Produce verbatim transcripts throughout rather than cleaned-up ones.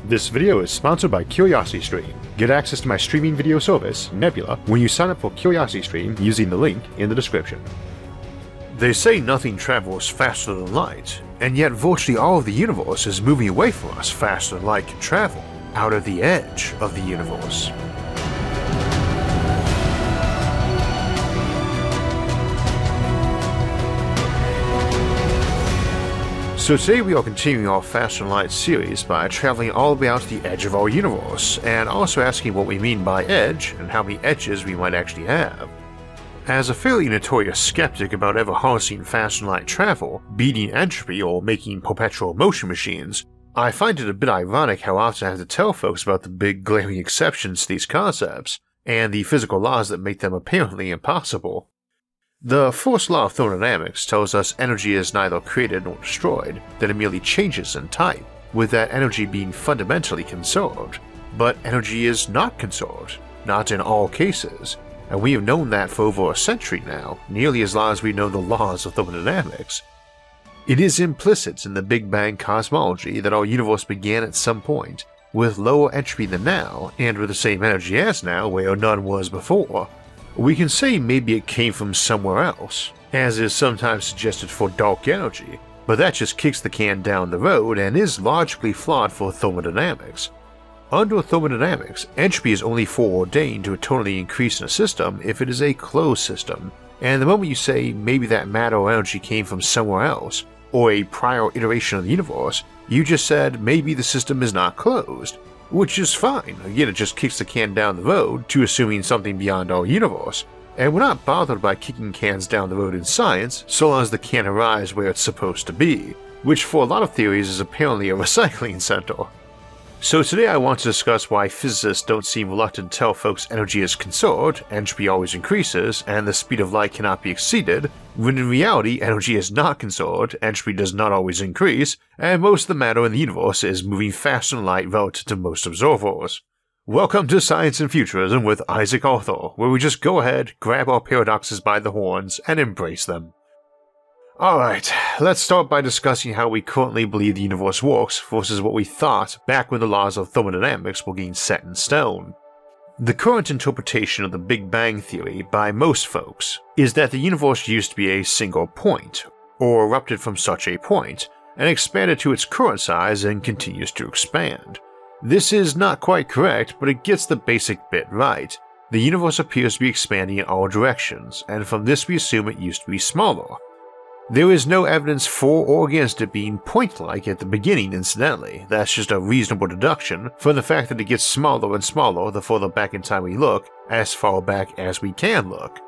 This video is sponsored by CuriosityStream. Get access to my streaming video service, Nebula, when you sign up for CuriosityStream using the link in the description. They say nothing travels faster than light, and yet virtually all of the universe is moving away from us faster than light can travel, out of the edge of the universe. So today we are continuing our Faster Than Light series by traveling all the way out to the edge of our universe, and also asking what we mean by edge and how many edges we might actually have. As a fairly notorious skeptic about ever harnessing faster than light travel, beating entropy, or making perpetual motion machines, I find it a bit ironic how often I have to tell folks about the big glaring exceptions to these concepts, and the physical laws that make them apparently impossible. The first law of thermodynamics tells us energy is neither created nor destroyed, that it merely changes in type, with that energy being fundamentally conserved. But energy is not conserved, not in all cases, and we have known that for over a century now, nearly as long as we know the laws of thermodynamics. It is implicit in the Big Bang cosmology that our universe began at some point, with lower entropy than now, and with the same energy as now where none was before. We can say maybe it came from somewhere else, as is sometimes suggested for dark energy, but that just kicks the can down the road and is logically flawed for thermodynamics. Under thermodynamics, entropy is only foreordained to eternally increase in a system if it is a closed system, and the moment you say maybe that matter or energy came from somewhere else, or a prior iteration of the universe, you just said maybe the system is not closed. Which is fine, again it just kicks the can down the road to assuming something beyond our universe, and we're not bothered by kicking cans down the road in science so long as the can arrives where it's supposed to be, which for a lot of theories is apparently a recycling center. So today I want to discuss why physicists don't seem reluctant to tell folks energy is conserved, entropy always increases, and the speed of light cannot be exceeded, when in reality energy is not conserved, entropy does not always increase, and most of the matter in the universe is moving faster than light relative to most observers. Welcome to Science and Futurism with Isaac Arthur, where we just go ahead, grab our paradoxes by the horns, and embrace them. Alright, let's start by discussing how we currently believe the universe works versus what we thought back when the laws of thermodynamics were getting set in stone. The current interpretation of the Big Bang Theory by most folks is that the universe used to be a single point, or erupted from such a point, and expanded to its current size and continues to expand. This is not quite correct, but it gets the basic bit right. The universe appears to be expanding in all directions, and from this we assume it used to be smaller. There is no evidence for or against it being point-like at the beginning incidentally, that's just a reasonable deduction from the fact that it gets smaller and smaller the further back in time we look, as far back as we can look.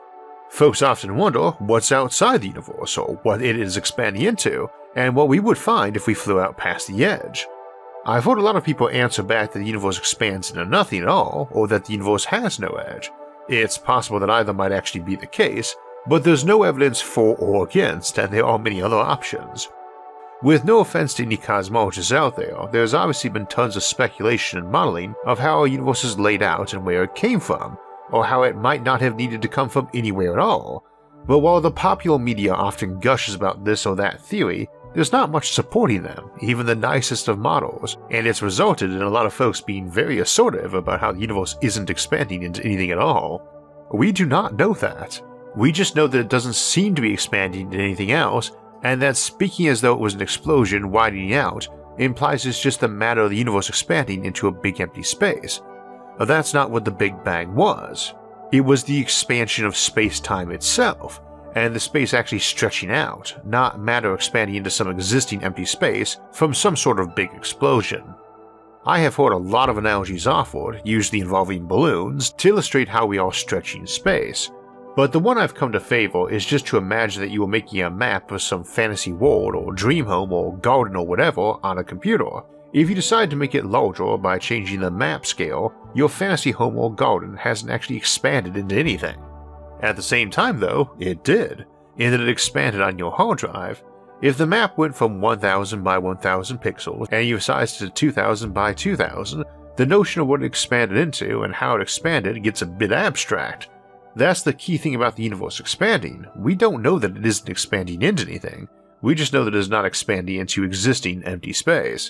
Folks often wonder what's outside the universe, or what it is expanding into, and what we would find if we flew out past the edge. I've heard a lot of people answer back that the universe expands into nothing at all, or that the universe has no edge. It's possible that either might actually be the case, but there's no evidence for or against, and there are many other options. With no offense to any cosmologists out there, there's obviously been tons of speculation and modeling of how our universe is laid out and where it came from, or how it might not have needed to come from anywhere at all. But while the popular media often gushes about this or that theory, there's not much supporting them, even the nicest of models, and it's resulted in a lot of folks being very assertive about how the universe isn't expanding into anything at all. We do not know that. We just know that it doesn't seem to be expanding into anything else, and that speaking as though it was an explosion widening out implies it's just the matter of the universe expanding into a big empty space. But that's not what the Big Bang was. It was the expansion of space-time itself, and the space actually stretching out, not matter expanding into some existing empty space from some sort of big explosion. I have heard a lot of analogies offered, usually involving balloons, to illustrate how we are stretching space. But the one I've come to favor is just to imagine that you are making a map of some fantasy world or dream home or garden or whatever on a computer. If you decide to make it larger by changing the map scale, your fantasy home or garden hasn't actually expanded into anything. At the same time though, it did, in that it expanded on your hard drive. If the map went from one thousand by one thousand pixels and you sized it to two thousand by two thousand, the notion of what it expanded into and how it expanded gets a bit abstract. That's the key thing about the universe expanding. We don't know that it isn't expanding into anything, we just know that it is not expanding into existing empty space.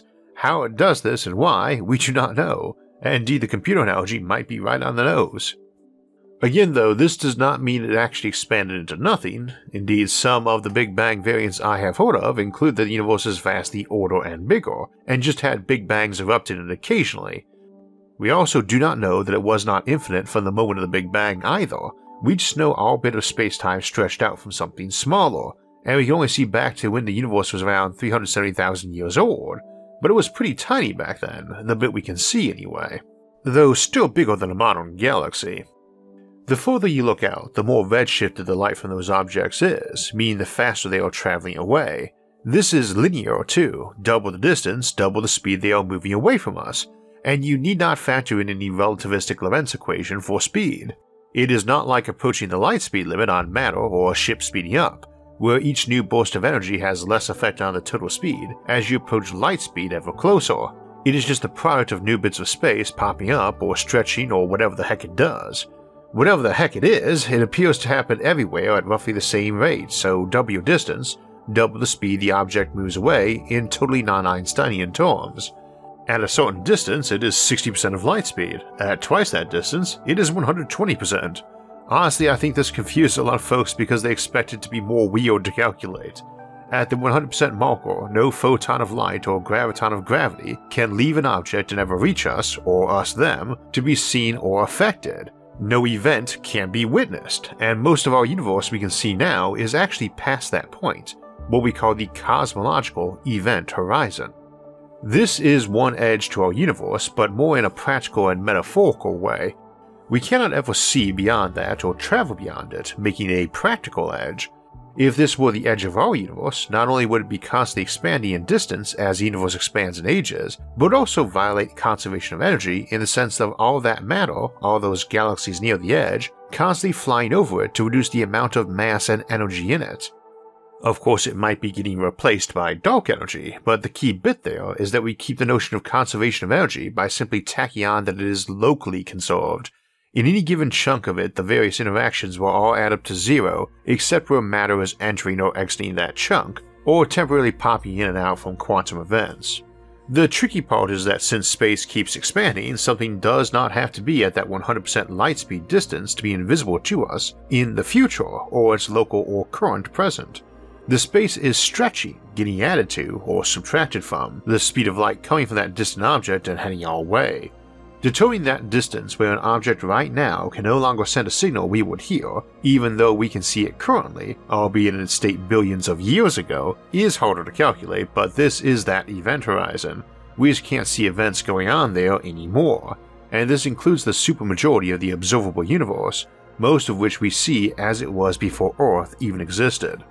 How it does this and why, we do not know, and indeed the computer analogy might be right on the nose. Again though, this does not mean it actually expanded into nothing. Indeed, some of the Big Bang variants I have heard of include that the universe is vastly older and bigger, and just had Big Bangs erupt in it occasionally. We also do not know that it was not infinite from the moment of the Big Bang either. We just know our bit of space-time stretched out from something smaller, and we can only see back to when the universe was around three hundred seventy thousand years old, but it was pretty tiny back then, the bit we can see anyway, though still bigger than a modern galaxy. The further you look out, the more redshifted the light from those objects is, meaning the faster they are traveling away. This is linear too, double the distance, double the speed they are moving away from us, and you need not factor in any relativistic Lorentz equation for speed. It is not like approaching the light speed limit on matter or a ship speeding up, where each new burst of energy has less effect on the total speed as you approach light speed ever closer. It is just the product of new bits of space popping up or stretching or whatever the heck it does. Whatever the heck it is, it appears to happen everywhere at roughly the same rate, so double your distance, double the speed the object moves away in totally non-Einsteinian terms. At a certain distance, it is sixty percent of light speed. At twice that distance, it is one hundred twenty percent. Honestly, I think this confused a lot of folks because they expect it to be more weird to calculate. At the one hundred percent marker, no photon of light or graviton of gravity can leave an object and ever reach us, or us them, to be seen or affected. No event can be witnessed, and most of our universe we can see now is actually past that point, what we call the cosmological event horizon. This is one edge to our universe, but more in a practical and metaphorical way. We cannot ever see beyond that or travel beyond it, making a practical edge. If this were the edge of our universe, not only would it be constantly expanding in distance as the universe expands in ages, but also violate conservation of energy in the sense of all that matter, all those galaxies near the edge, constantly flying over it to reduce the amount of mass and energy in it. Of course, it might be getting replaced by dark energy, but the key bit there is that we keep the notion of conservation of energy by simply tacking on that it is locally conserved. In any given chunk of it, the various interactions will all add up to zero, except where matter is entering or exiting that chunk, or temporarily popping in and out from quantum events. The tricky part is that since space keeps expanding, something does not have to be at that one hundred percent light speed distance to be invisible to us in the future or its local or current present. The space is stretching, getting added to, or subtracted from, the speed of light coming from that distant object and heading our way. Determining that distance where an object right now can no longer send a signal we would hear, even though we can see it currently, albeit in its state billions of years ago, is harder to calculate, but this is that event horizon. We just can't see events going on there anymore, and this includes the supermajority of the observable universe, most of which we see as it was before Earth even existed.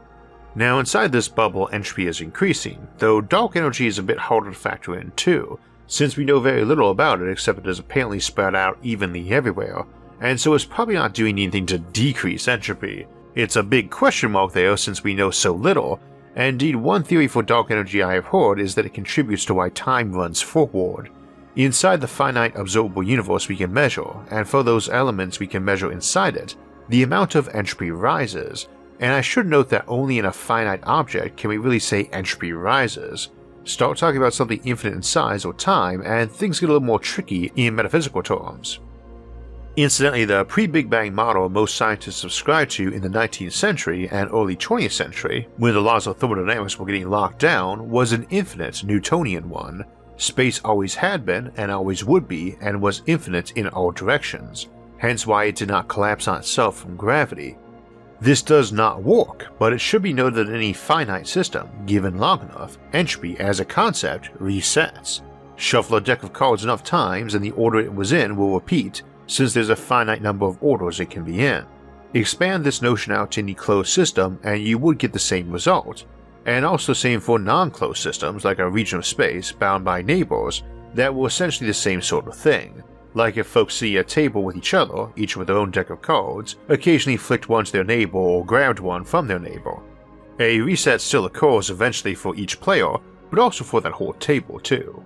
Now inside this bubble, entropy is increasing, though dark energy is a bit harder to factor in too, since we know very little about it except it is apparently spread out evenly everywhere, and so it's probably not doing anything to decrease entropy. It's a big question mark there since we know so little, and indeed one theory for dark energy I have heard is that it contributes to why time runs forward. Inside the finite observable universe we can measure, and for those elements we can measure inside it, the amount of entropy rises, and I should note that only in a finite object can we really say entropy rises. Start talking about something infinite in size or time, and things get a little more tricky in metaphysical terms. Incidentally, the pre-Big Bang model most scientists subscribed to in the nineteenth century and early twentieth century, when the laws of thermodynamics were getting locked down, was an infinite Newtonian one. Space always had been, and always would be, and was infinite in all directions, hence why it did not collapse on itself from gravity. This does not work, but it should be noted that in any finite system, given long enough, entropy as a concept resets. Shuffle a deck of cards enough times and the order it was in will repeat, since there's a finite number of orders it can be in. Expand this notion out to any closed system and you would get the same result, and also same for non-closed systems like a region of space bound by neighbors that were essentially the same sort of thing. Like if folks see a table with each other, each with their own deck of cards, occasionally flicked one to their neighbor or grabbed one from their neighbor. A reset still occurs eventually for each player, but also for that whole table too.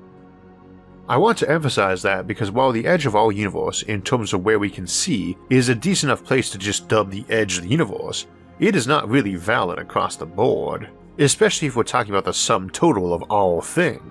I want to emphasize that because while the edge of our universe in terms of where we can see is a decent enough place to just dub the edge of the universe, it is not really valid across the board, especially if we're talking about the sum total of all things.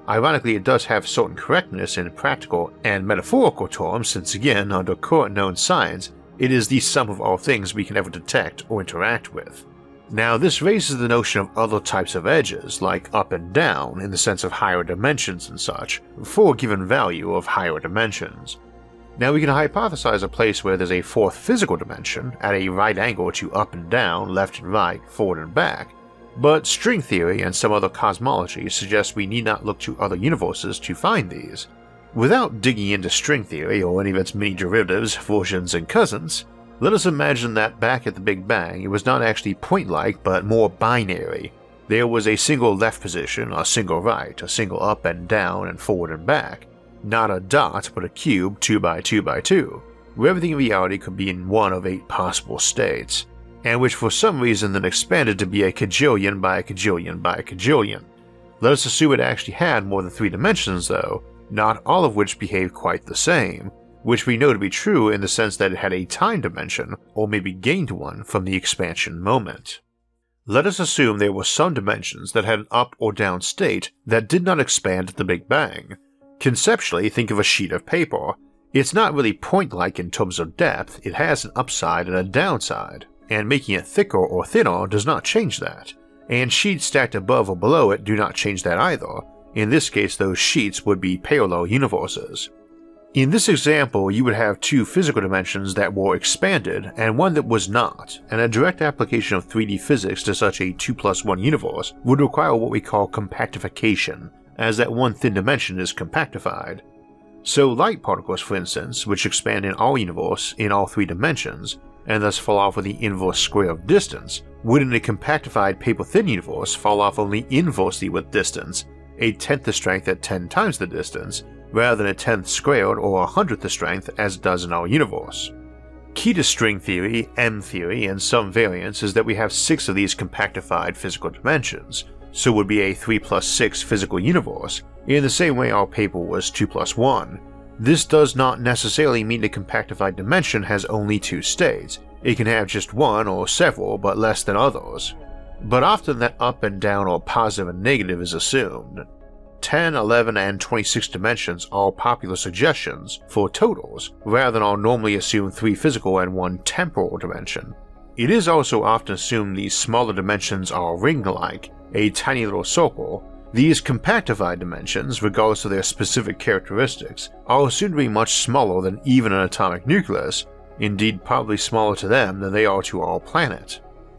Ironically, it does have certain correctness in practical and metaphorical terms since, again, under current known science, it is the sum of all things we can ever detect or interact with. Now, this raises the notion of other types of edges, like up and down in the sense of higher dimensions and such, for a given value of higher dimensions. Now, we can hypothesize a place where there's a fourth physical dimension at a right angle to up and down, left and right, forward and back, but string theory and some other cosmology suggest we need not look to other universes to find these. Without digging into string theory or any of its many derivatives, versions, and cousins, let us imagine that back at the Big Bang it was not actually point-like but more binary. There was a single left position, a single right, a single up and down and forward and back, not a dot but a cube two by two by two, where everything in reality could be in one of eight possible states, and which for some reason then expanded to be a kajillion by a kajillion by a kajillion. Let us assume it actually had more than three dimensions though, not all of which behave quite the same, which we know to be true in the sense that it had a time dimension, or maybe gained one from the expansion moment. Let us assume there were some dimensions that had an up or down state that did not expand at the Big Bang. Conceptually, think of a sheet of paper. It's not really point-like in terms of depth, it has an upside and a downside, and making it thicker or thinner does not change that, and sheets stacked above or below it do not change that either. In this case, those sheets would be parallel universes. In this example, you would have two physical dimensions that were expanded and one that was not, and a direct application of three D physics to such a two plus one universe would require what we call compactification, as that one thin dimension is compactified. So light particles, for instance, which expand in our universe in all three dimensions, and thus fall off with the inverse square of distance, would in a compactified paper-thin universe fall off only inversely with distance, a tenth the strength at ten times the distance, rather than a tenth squared or a hundredth the strength as it does in our universe. Key to string theory, M theory, and some variants is that we have six of these compactified physical dimensions, so it would be a three plus six physical universe, in the same way our paper was two plus one. This does not necessarily mean the compactified dimension has only two states, it can have just one or several but less than others. But often that up and down or positive and negative is assumed. ten, eleven, and twenty-six dimensions are popular suggestions for totals, rather than our normally assumed three physical and one temporal dimension. It is also often assumed these smaller dimensions are ring-like, a tiny little circle. These compactified dimensions, regardless of their specific characteristics, are assumed to be much smaller than even an atomic nucleus, indeed probably smaller to them than they are to our planet.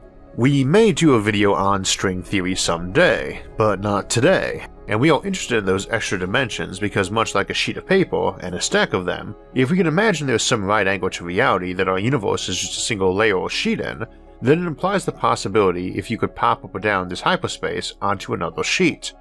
We may do a video on string theory someday, but not today, and we are interested in those extra dimensions because much like a sheet of paper and a stack of them, if we can imagine there's some right angle to reality that our universe is just a single layer or sheet in, then it implies the possibility if you could pop up or down this hyperspace onto another sheet.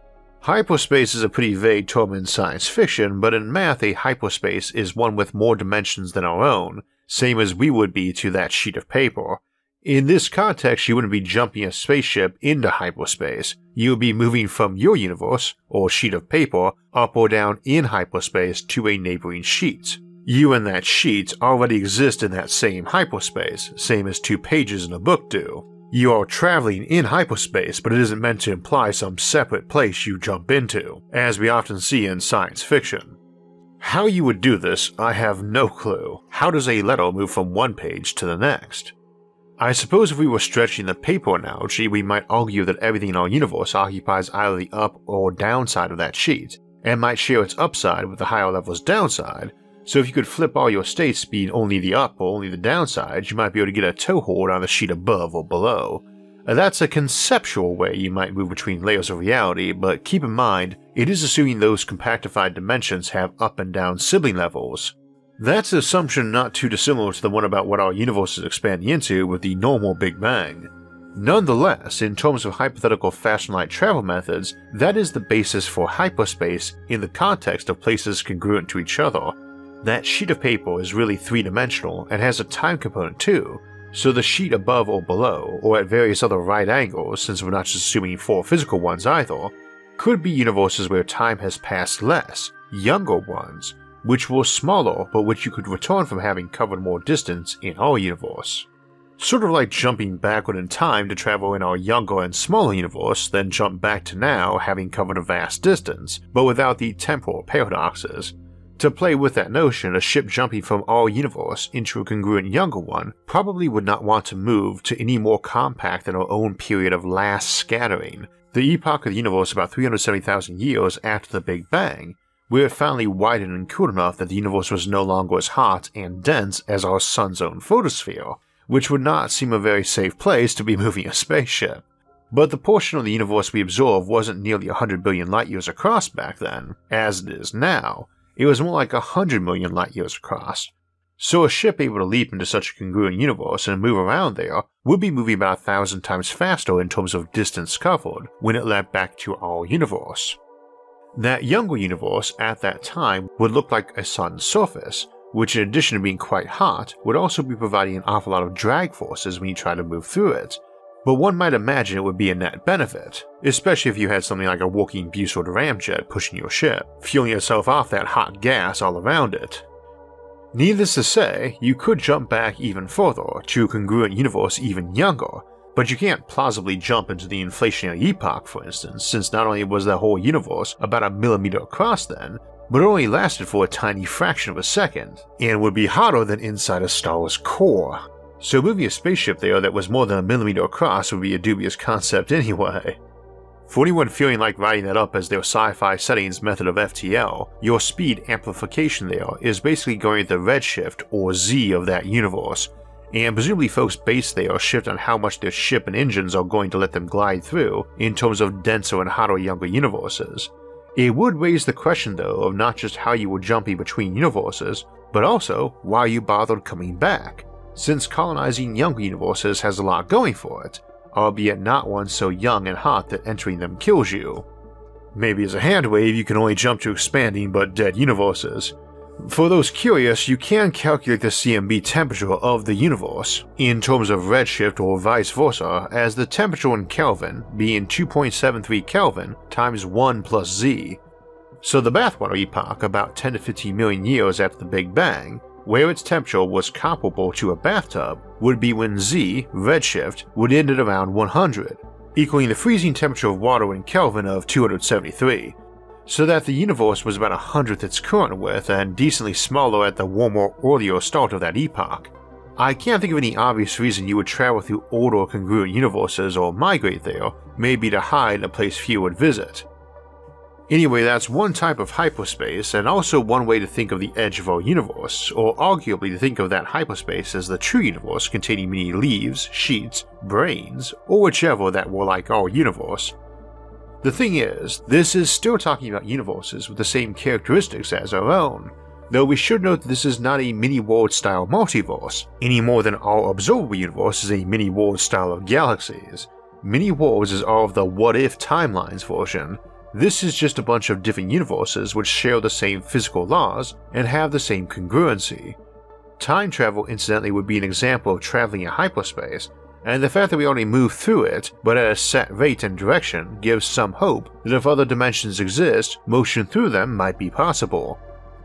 Hyperspace is a pretty vague term in science fiction, but in math a hyperspace is one with more dimensions than our own, same as we would be to that sheet of paper. In this context, you wouldn't be jumping a spaceship into hyperspace, you would be moving from your universe, or sheet of paper, up or down in hyperspace to a neighboring sheet. You and that sheet already exist in that same hyperspace, same as two pages in a book do. You are traveling in hyperspace, but it isn't meant to imply some separate place you jump into, as we often see in science fiction. How you would do this, I have no clue. How does a letter move from one page to the next? I suppose if we were stretching the paper analogy, we might argue that everything in our universe occupies either the up or down side of that sheet, and might share its upside with the higher level's downside, so if you could flip all your states being only the up or only the downside, you might be able to get a toehold on the sheet above or below. That's a conceptual way you might move between layers of reality, but keep in mind, it is assuming those compactified dimensions have up and down sibling levels. That's an assumption not too dissimilar to the one about what our universe is expanding into with the normal Big Bang. Nonetheless, in terms of hypothetical fast-light travel methods, that is the basis for hyperspace in the context of places congruent to each other. That sheet of paper is really three-dimensional and has a time component too, so the sheet above or below, or at various other right angles since we're not just assuming four physical ones either, could be universes where time has passed less, younger ones, which were smaller but which you could return from having covered more distance in our universe. Sort of like jumping backward in time to travel in our younger and smaller universe, then jump back to now having covered a vast distance, but without the temporal paradoxes. To play with that notion, a ship jumping from our universe into a congruent younger one probably would not want to move to any more compact than our own period of last scattering, the epoch of the universe about three hundred seventy thousand years after the Big Bang, where it finally widened and cooled enough that the universe was no longer as hot and dense as our sun's own photosphere, which would not seem a very safe place to be moving a spaceship. But the portion of the universe we observe wasn't nearly one hundred billion light years across back then, as it is now. It was more like one hundred million light years across. So a ship able to leap into such a congruent universe and move around there would be moving about a thousand times faster in terms of distance covered when it leapt back to our universe. That younger universe at that time would look like a sun's surface, which in addition to being quite hot, would also be providing an awful lot of drag forces when you try to move through it. But one might imagine it would be a net benefit, especially if you had something like a walking Bussard ramjet pushing your ship, fueling yourself off that hot gas all around it. Needless to say, you could jump back even further to a congruent universe even younger, but you can't plausibly jump into the inflationary epoch, for instance, since not only was the whole universe about a millimeter across then, but it only lasted for a tiny fraction of a second, and would be hotter than inside a star's core. So moving a spaceship there that was more than a millimeter across would be a dubious concept anyway. For anyone feeling like writing that up as their sci-fi settings method of F T L, your speed amplification there is basically going at the redshift or Z of that universe, and presumably folks based there shift on how much their ship and engines are going to let them glide through in terms of denser and hotter younger universes. It would raise the question though of not just how you were jumping between universes, but also why you bothered coming back, since colonizing younger universes has a lot going for it, albeit not one so young and hot that entering them kills you. Maybe as a hand wave you can only jump to expanding but dead universes. For those curious, you can calculate the C M B temperature of the universe, in terms of redshift or vice versa, as the temperature in Kelvin being two point seven three Kelvin times one plus Z. So the bathwater epoch, about ten to fifteen million years after the Big Bang, where its temperature was comparable to a bathtub, would be when Z, redshift, would end at around one hundred, equaling the freezing temperature of water in Kelvin of two hundred seventy-three, so that the universe was about a hundredth its current width and decently smaller at the warmer earlier start of that epoch. I can't think of any obvious reason you would travel through older congruent universes or migrate there, maybe to hide in a place few would visit. Anyway, that's one type of hyperspace, and also one way to think of the edge of our universe, or arguably to think of that hyperspace as the true universe containing many leaves, sheets, brains, or whichever that were like our universe. The thing is, this is still talking about universes with the same characteristics as our own, though we should note that this is not a mini-world style multiverse, any more than our observable universe is a mini-world style of galaxies. Mini-worlds is all of the what-if timelines version. This is just a bunch of different universes which share the same physical laws and have the same congruency. Time travel incidentally would be an example of traveling in hyperspace, and the fact that we only move through it, but at a set rate and direction, gives some hope that if other dimensions exist, motion through them might be possible.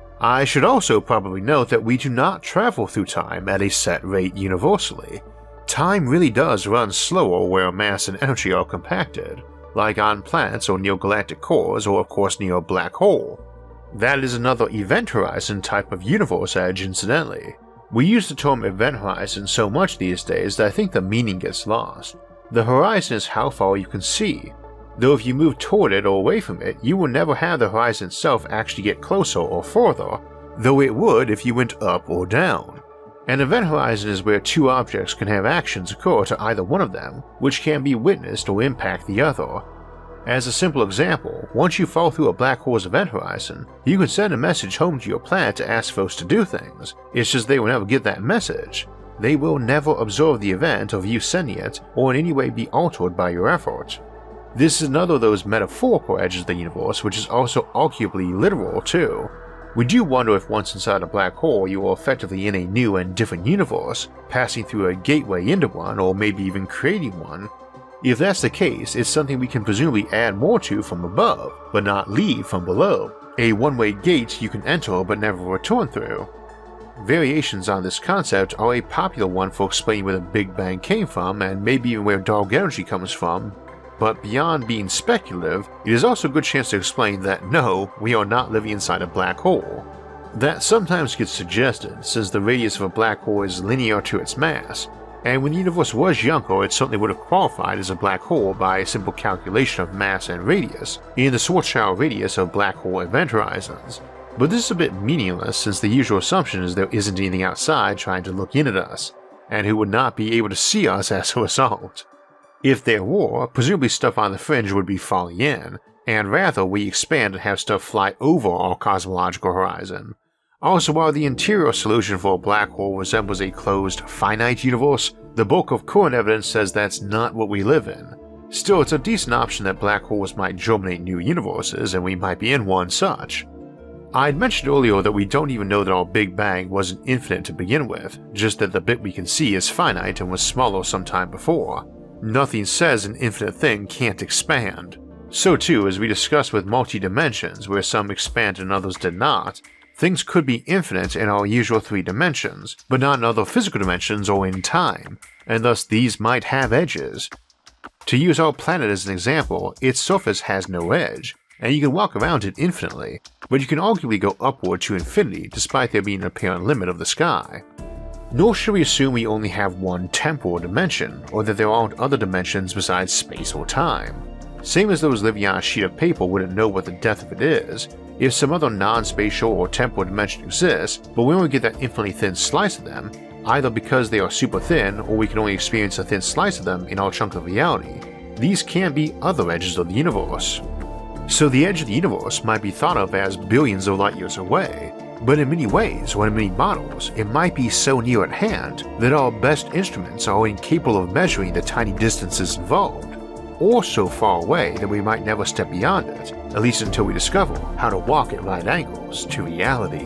I should also probably note that we do not travel through time at a set rate universally. Time really does run slower where mass and energy are compacted, like on planets or near galactic cores, or of course near a black hole. That is another event horizon type of universe edge incidentally. We use the term event horizon so much these days that I think the meaning gets lost. The horizon is how far you can see, though if you move toward it or away from it, you will never have the horizon itself actually get closer or further, though it would if you went up or down. An event horizon is where two objects can have actions occur to either one of them, which can be witnessed or impact the other. As a simple example, once you fall through a black hole's event horizon, you can send a message home to your planet to ask folks to do things. It's just they will never get that message. They will never observe the event of you sending it or in any way be altered by your effort. This is another of those metaphorical edges of the universe, which is also arguably literal too. We do wonder if once inside a black hole you are effectively in a new and different universe, passing through a gateway into one or maybe even creating one. If that's the case, it's something we can presumably add more to from above, but not leave from below, a one-way gate you can enter but never return through. variations on this concept are a popular one for explaining where the Big Bang came from and maybe even where dark energy comes from, but beyond being speculative, it is also a good chance to explain that no, we are not living inside a black hole. That sometimes gets suggested since the radius of a black hole is linear to its mass, and when the universe was younger it certainly would have qualified as a black hole by a simple calculation of mass and radius in the Schwarzschild radius of black hole event horizons. But this is a bit meaningless since the usual assumption is there isn't anything outside trying to look in at us, and who would not be able to see us as a result. If there were, presumably stuff on the fringe would be falling in, and rather we expand and have stuff fly over our cosmological horizon. Also, while the interior solution for a black hole resembles a closed, finite universe, the bulk of current evidence says that's not what we live in. Still, it's a decent option that black holes might germinate new universes, and we might be in one such. I'd mentioned earlier that we don't even know that our Big Bang wasn't infinite to begin with, just that the bit we can see is finite and was smaller some time before. Nothing says an infinite thing can't expand. So too, as we discussed with multi-dimensions where some expanded and others did not, things could be infinite in our usual three dimensions, but not in other physical dimensions or in time, and thus these might have edges. To use our planet as an example, its surface has no edge, and you can walk around it infinitely, but you can arguably go upward to infinity despite there being an apparent limit of the sky. Nor should we assume we only have one temporal dimension, or that there aren't other dimensions besides space or time. Same as those living on a sheet of paper wouldn't know what the depth of it is, if some other non-spatial or temporal dimension exists, but we only get that infinitely thin slice of them, either because they are super thin or we can only experience a thin slice of them in our chunk of reality, these can be other edges of the universe. So the edge of the universe might be thought of as billions of light years away, but in many ways or in many models, it might be so near at hand that our best instruments are incapable of measuring the tiny distances involved, or so far away that we might never step beyond it, at least until we discover how to walk at right angles to reality.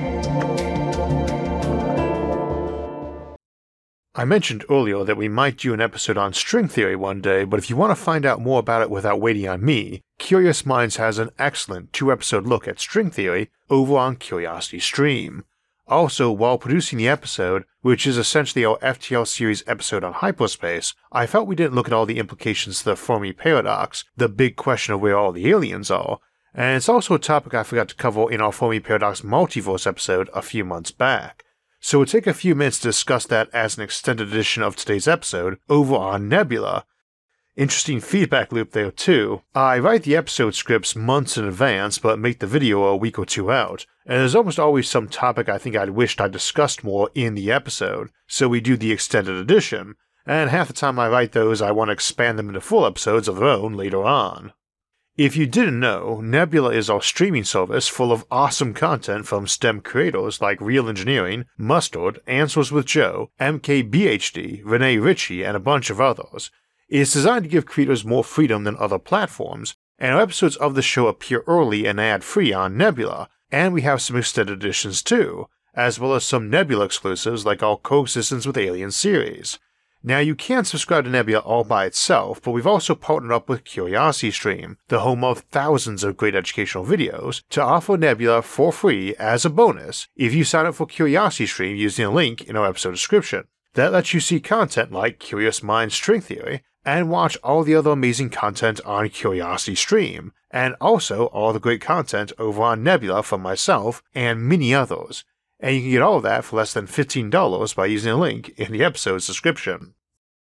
I mentioned earlier that we might do an episode on string theory one day, but if you want to find out more about it without waiting on me, Curious Minds has an excellent two-episode look at string theory over on Curiosity Stream. Also, while producing the episode, which is essentially our F T L series episode on hyperspace, I felt we didn't look at all the implications to the Fermi paradox, the big question of where all the aliens are, and it's also a topic I forgot to cover in our Fermi paradox multiverse episode a few months back. So we'll take a few minutes to discuss that as an extended edition of today's episode over on Nebula. Interesting feedback loop there too. I write the episode scripts months in advance but make the video a week or two out, and there's almost always some topic I think I'd wished I'd discussed more in the episode, so we do the extended edition, and half the time I write those I want to expand them into full episodes of their own later on. If you didn't know, Nebula is our streaming service full of awesome content from STEM creators like Real Engineering, Mustard, Answers with Joe, M K B H D, Renee Ritchie, and a bunch of others. It's designed to give creators more freedom than other platforms, and our episodes of the show appear early and ad-free on Nebula, and we have some extended editions too, as well as some Nebula exclusives like our Coexistence with Aliens series. Now you can subscribe to Nebula all by itself, but we've also partnered up with Curiosity Stream, the home of thousands of great educational videos, to offer Nebula for free as a bonus if you sign up for Curiosity Stream using a link in our episode description. That lets you see content like Curious Minds String Theory, and watch all the other amazing content on Curiosity Stream, and also all the great content over on Nebula from myself and many others. And you can get all of that for less than fifteen dollars by using a link in the episode's description.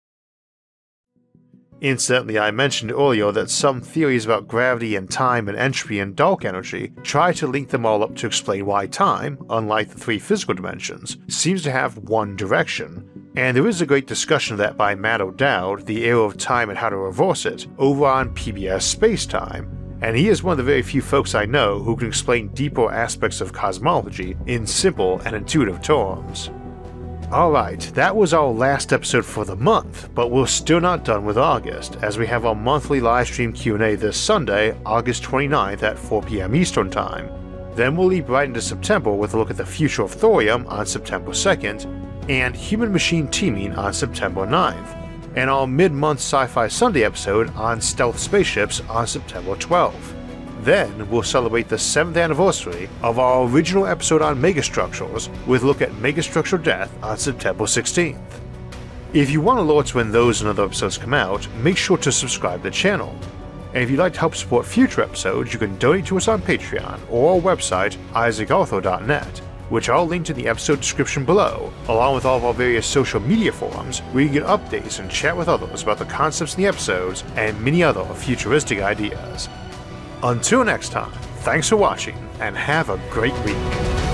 Incidentally, I mentioned earlier that some theories about gravity and time and entropy and dark energy try to link them all up to explain why time, unlike the three physical dimensions, seems to have one direction. And there is a great discussion of that by Matt O'Dowd, The Era of Time and How to Reverse It, over on P B S Space Time, and he is one of the very few folks I know who can explain deeper aspects of cosmology in simple and intuitive terms. Alright, that was our last episode for the month, but we're still not done with August, as we have our monthly livestream Q and A this Sunday, August twenty-ninth at four p m Eastern Time. Then we'll leap right into September with a look at the future of thorium on September second, and human-machine teaming on September ninth, and our mid-month Sci-Fi Sunday episode on stealth spaceships on September twelfth. Then we'll celebrate the seventh anniversary of our original episode on megastructures with a look at megastructure death on September sixteenth. If you want alerts when those and other episodes come out, make sure to subscribe to the channel. And if you'd like to help support future episodes, you can donate to us on Patreon or our website, isaac arthur dot net, which I'll link to the episode description below, along with all of our various social media forums where you can get updates and chat with others about the concepts in the episodes and many other futuristic ideas. Until next time, thanks for watching and have a great week.